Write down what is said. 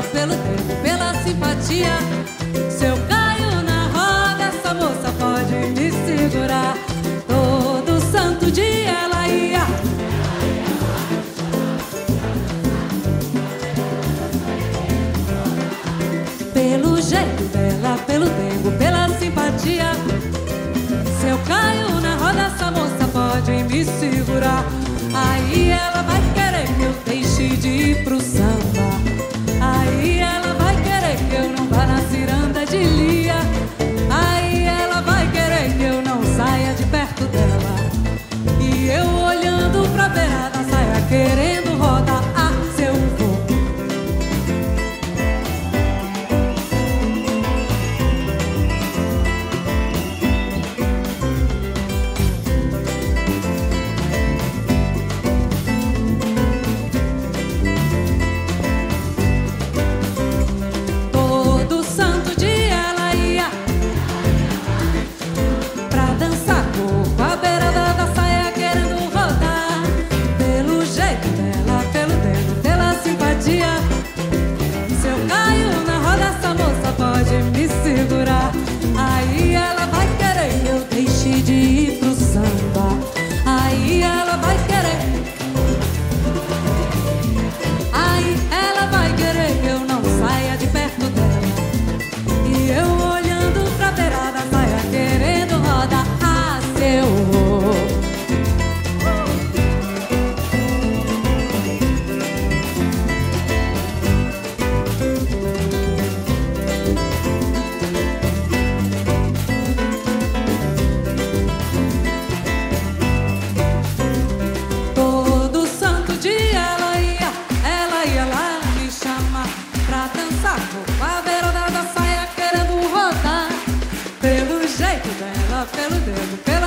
dela, pelo tempo, pela simpatia. Se eu caio na roda, essa moça pode me segurar. Todo santo dia ela ia. Pelo jeito dela, pelo tempo, pela simpatia. Se eu caio na roda, essa moça pode me segurar. Aí ela vai querer que eu deixe de ir pro samba. Aí ela vai querer que eu não vá na ciranda de Lia. Aí ela vai querer que eu não saia de perto dela. E eu olhando pra beirada saia querendo rodar. Ah, se eu vou. Todo santo dia ela ia pra dançar com a beirada da saia querendo rodar. Pelo jeito dela, pelo dedo, pela simpatia. Se eu caio na roda, essa moça pode me segurar. Aí ela vai querer que eu deixe de ir pro samba. Aí ela vai querer. Aí ela vai querer que eu não saia de perto dela. E eu olhando pra beirada saia querendo rodar. Ah, se eu vou. Todo santo dia ela ia lá me chamar pra dançar com a beirada da saia querendo rodar. Pelo jeito dela, pelo dedo, pela